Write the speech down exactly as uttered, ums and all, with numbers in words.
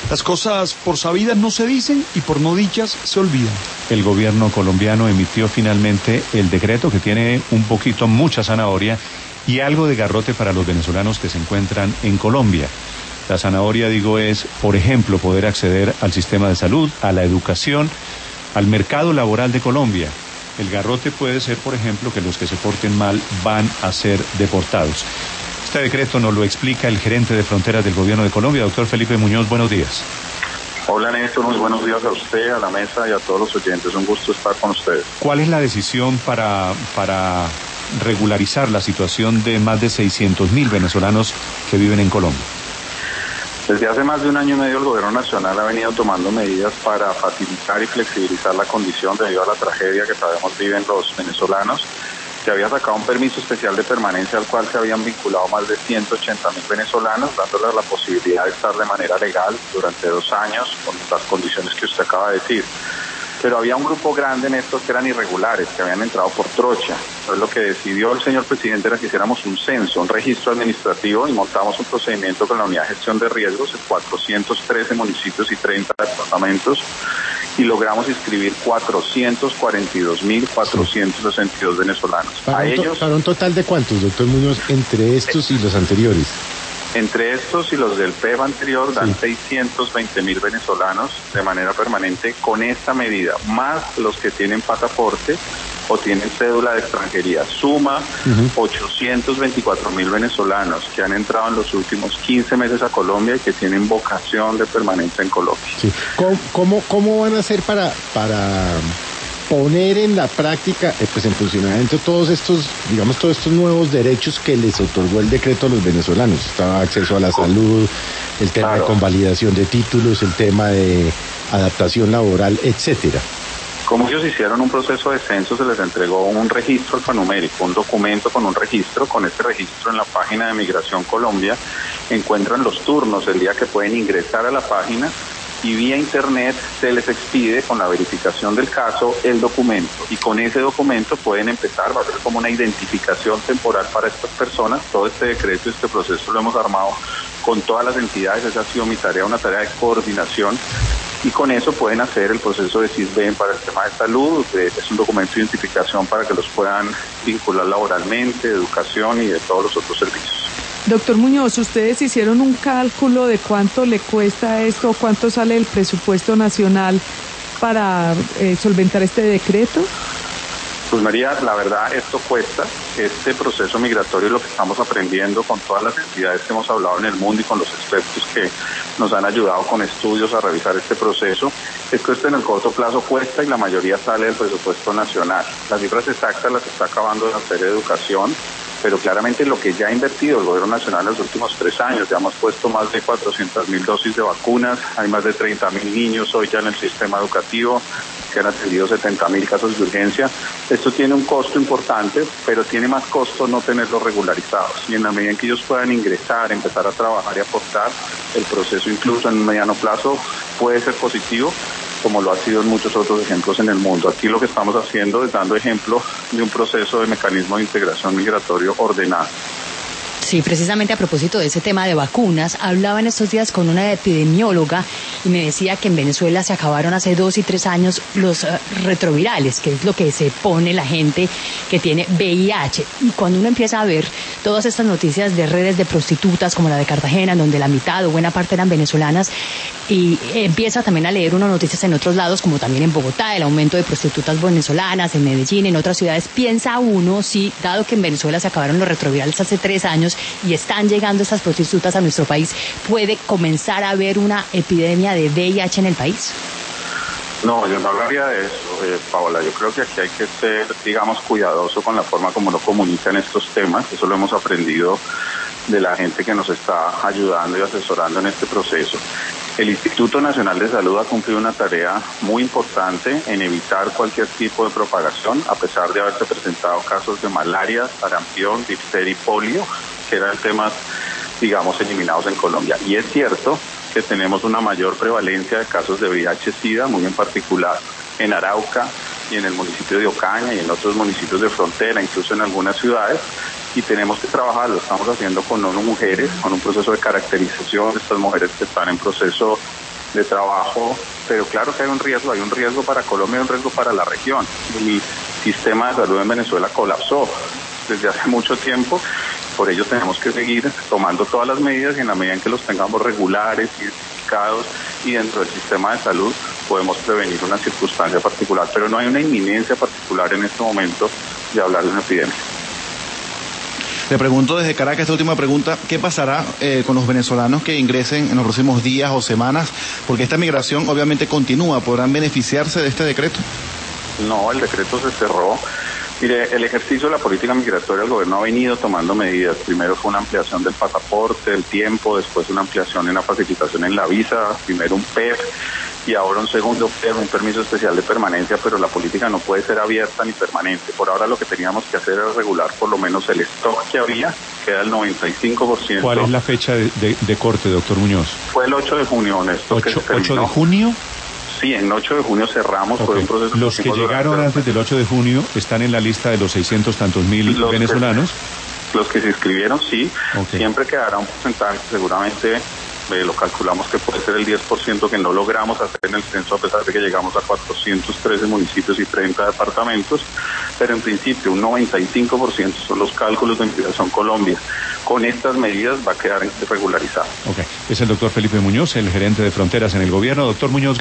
Las cosas por sabidas no se dicen y por no dichas se olvidan. El gobierno colombiano emitió finalmente el decreto que tiene un poquito, mucha zanahoria y algo de garrote para los venezolanos que se encuentran en Colombia. La zanahoria, digo, es, por ejemplo, poder acceder al sistema de salud, a la educación, al mercado laboral de Colombia. El garrote puede ser, por ejemplo, que los que se porten mal van a ser deportados. Este decreto nos lo explica el gerente de fronteras del gobierno de Colombia, doctor Felipe Muñoz. Buenos días. Hola Néstor, muy buenos días a usted, a la mesa y a todos los oyentes. Un gusto estar con ustedes. ¿Cuál es la decisión para, para regularizar la situación de más de seiscientos mil venezolanos que viven en Colombia? Desde hace más de un año y medio el gobierno nacional ha venido tomando medidas para facilitar y flexibilizar la condición debido a la tragedia que sabemos viven los venezolanos. Se había sacado un permiso especial de permanencia al cual se habían vinculado más de ciento ochenta mil venezolanos, dándoles la posibilidad de estar de manera legal durante dos años con las condiciones que usted acaba de decir. Pero había un grupo grande en estos que eran irregulares, que habían entrado por trocha. Entonces lo que decidió el señor presidente era que hiciéramos un censo, un registro administrativo y montamos un procedimiento con la unidad de gestión de riesgos en cuatrocientos trece municipios y treinta departamentos y logramos inscribir cuatrocientos cuarenta y dos mil cuatrocientos sesenta y dos venezolanos. ¿Para, A un to- ellos, ¿Para un total de cuántos, doctor Muñoz, entre estos y los anteriores? Entre estos y los del P E V anterior dan Sí. seiscientos veinte mil venezolanos de manera permanente con esta medida, más los que tienen pasaporte o tienen cédula de extranjería. Suma uh-huh. ochocientos veinticuatro mil venezolanos que han entrado en los últimos quince meses a Colombia y que tienen vocación de permanencia en Colombia. Sí. ¿Cómo, cómo, cómo van a hacer para... para... poner en la práctica, eh, pues en funcionamiento todos estos, digamos, todos estos nuevos derechos que les otorgó el decreto a los venezolanos? Estaba acceso a la salud, el tema claro. de convalidación de títulos, el tema de adaptación laboral, etcétera. Como ellos hicieron un proceso de censo, se les entregó un registro alfanumérico, un documento con un registro. Con este registro en la página de Migración Colombia encuentran los turnos, el día que pueden ingresar a la página, y vía internet se les expide con la verificación del caso el documento y con ese documento pueden empezar, va a ser como una identificación temporal para estas personas. Todo este decreto, este proceso lo hemos armado con todas las entidades, esa ha sido mi tarea, una tarea de coordinación y con eso pueden hacer el proceso de SISBEN para el tema de salud, es un documento de identificación para que los puedan vincular laboralmente, de educación y de todos los otros servicios. Doctor Muñoz, ¿ustedes hicieron un cálculo de cuánto le cuesta esto, cuánto sale el presupuesto nacional para eh, solventar este decreto? Pues María, la verdad esto cuesta, este proceso migratorio, lo que estamos aprendiendo con todas las entidades que hemos hablado en el mundo y con los expertos que nos han ayudado con estudios a revisar este proceso, es que esto en el corto plazo cuesta y la mayoría sale del presupuesto nacional. Las cifras exactas las está acabando de hacer Educación, pero claramente lo que ya ha invertido el gobierno nacional en los últimos tres años, ya hemos puesto más de cuatrocientas mil dosis de vacunas, hay más de treinta mil niños hoy ya en el sistema educativo, se han atendido setenta mil casos de urgencia. Esto tiene un costo importante, pero tiene más costo no tenerlos regularizados. Y en la medida en que ellos puedan ingresar, empezar a trabajar y aportar, el proceso incluso en un mediano plazo puede ser positivo, como lo ha sido en muchos otros ejemplos en el mundo. Aquí lo que estamos haciendo es dando ejemplo de un proceso de mecanismo de integración migratorio ordenado. Sí, precisamente a propósito de ese tema de vacunas, hablaba en estos días con una epidemióloga y me decía que en Venezuela se acabaron hace dos y tres años los uh, retrovirales, que es lo que se pone la gente que tiene V I H. Y cuando uno empieza a ver todas estas noticias de redes de prostitutas como la de Cartagena, en donde la mitad o buena parte eran venezolanas, y empieza también a leer unas noticias en otros lados, como también en Bogotá, el aumento de prostitutas venezolanas, en Medellín, en otras ciudades, piensa uno, si dado que en Venezuela se acabaron los retrovirales hace tres años, y están llegando estas prostitutas a nuestro país, ¿puede comenzar a haber una epidemia de V I H en el país? No, yo no hablaría de eso, eh, Paola. Yo creo que aquí hay que ser, digamos, cuidadoso con la forma como uno comunica en estos temas. Eso lo hemos aprendido de la gente que nos está ayudando y asesorando en este proceso. El Instituto Nacional de Salud ha cumplido una tarea muy importante en evitar cualquier tipo de propagación, a pesar de haberse presentado casos de malaria, sarampión, difteria y polio, que eran temas, digamos, eliminados en Colombia. Y es cierto que tenemos una mayor prevalencia de casos de V I H-Sida, muy en particular en Arauca y en el municipio de Ocaña y en otros municipios de frontera, incluso en algunas ciudades, y tenemos que trabajar, lo estamos haciendo con ONU Mujeres, con un proceso de caracterización de estas mujeres que están en proceso de trabajo, pero claro que hay un riesgo, hay un riesgo para Colombia y un riesgo para la región. El sistema de salud en Venezuela colapsó desde hace mucho tiempo, por ello tenemos que seguir tomando todas las medidas y en la medida en que los tengamos regulares, identificados y dentro del sistema de salud podemos prevenir una circunstancia particular, pero no hay una inminencia particular en este momento de hablar de una epidemia. Le pregunto desde Caracas esta última pregunta, ¿qué pasará eh, con los venezolanos que ingresen en los próximos días o semanas? Porque esta migración obviamente continúa, ¿podrán beneficiarse de este decreto? No, el decreto se cerró. Mire, el ejercicio de la política migratoria, el gobierno ha venido tomando medidas. Primero fue una ampliación del pasaporte, el tiempo, después una ampliación en la facilitación en la visa, primero un P E P y ahora un segundo P E P, un permiso especial de permanencia, pero la política no puede ser abierta ni permanente. Por ahora lo que teníamos que hacer era regular por lo menos el stock que había, queda el noventa y cinco por ciento. ¿Cuál es la fecha de, de, de corte, doctor Muñoz? Fue el ocho de junio, Néstor. ¿ocho de junio? Sí, en ocho de junio cerramos. Okay. Fue un proceso los que llegaron durante... antes del ocho de junio están en la lista de los seiscientos tantos mil los venezolanos. Que, los que se inscribieron, sí. Okay. Siempre quedará un porcentaje, seguramente eh, lo calculamos que puede ser el diez por ciento que no logramos hacer en el censo a pesar de que llegamos a cuatrocientos trece municipios y treinta departamentos, pero en principio un noventa y cinco por ciento son los cálculos de Migración Colombia. Con estas medidas va a quedar regularizado. Okay. Es el doctor Felipe Muñoz, el gerente de fronteras en el gobierno. Doctor Muñoz,